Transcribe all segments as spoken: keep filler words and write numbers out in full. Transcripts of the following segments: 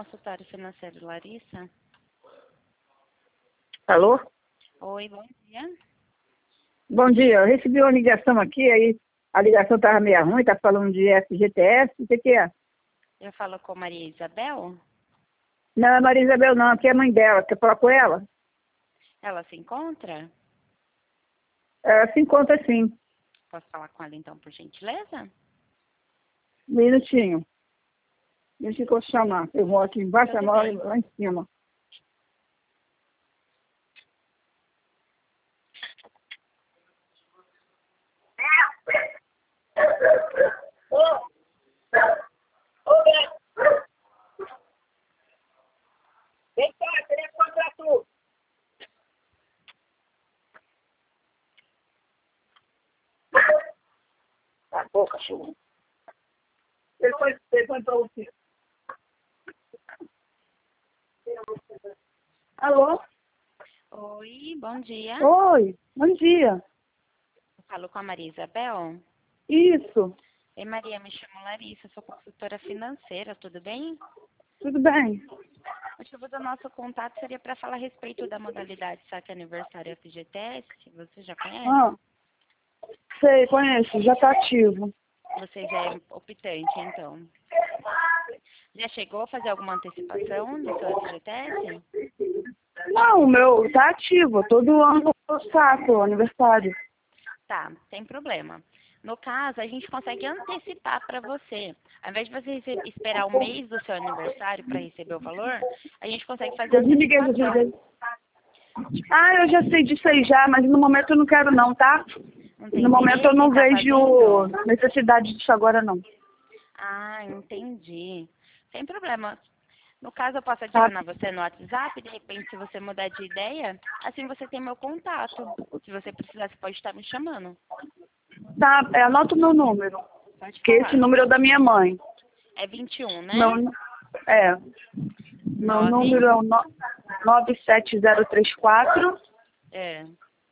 consultório financeiro, Larissa. Alô? Oi, bom dia. Bom dia, eu recebi uma ligação aqui, aí a ligação estava meio ruim, tá falando de F G T S, o que que é? Eu falo com Maria Isabel. Não, é Maria Isabel não, aqui é a mãe dela, quer falar com ela? Ela se encontra? Ela se encontra sim, Posso falar com ela então, por gentileza? um minutinho. Deixa eu chamar, eu vou aqui embaixo, Tudo ela mora bem. lá em cima. Vem cá, telefone pra tu. Tá bom, cachorro. Telefone, telefone pra você. Alô? Oi, bom dia. Oi, bom dia. Eu falo com a Maria Isabel. Isso, Oi, Maria, me chamo Larissa, sou consultora financeira, tudo bem? tudo bem? O motivo do nosso contato seria para falar a respeito da modalidade saque aniversário F G T S. Você já conhece? Ah, sei, conheço, já tá ativo. Você já é optante, então. Já chegou a fazer alguma antecipação do seu F G T S? Não, o meu tá ativo, todo ano eu saco o aniversário. Tá, sem problema. No caso, a gente consegue antecipar para você. Ao invés de você rece- esperar o mês do seu aniversário para receber o valor, a gente consegue fazer Eu desliguei, eu antecipação. desliguei. Ah, eu já sei disso aí já, mas no momento eu não quero não, tá? Não tem No momento eu interesse em não estar vejo fazendo? necessidade disso agora não. Ah, entendi. Sem problema. No caso, eu posso Tá, adicionar você no WhatsApp, de repente, se você mudar de ideia, assim você tem meu contato. Se você precisar, você pode estar me chamando. tá, é, anota o meu número, Pode que esse falar. número é o da minha mãe. É vinte e um, né? Meu, nu- é, meu Nove. número é o no, nove sete zero três quatro, É.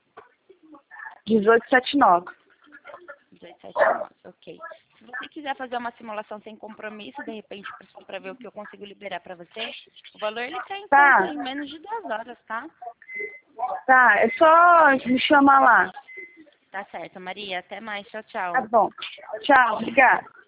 um oito sete nove. dezoito setenta e nove, ok. Se você quiser fazer uma simulação sem compromisso, de repente, para ver o que eu consigo liberar para você, o valor ele cai em Tá, conta em menos de duas horas, tá? tá, é só me chamar lá. Tá certo, Maria. Até mais. Tchau, Tá tchau. bom. Tchau, obrigada.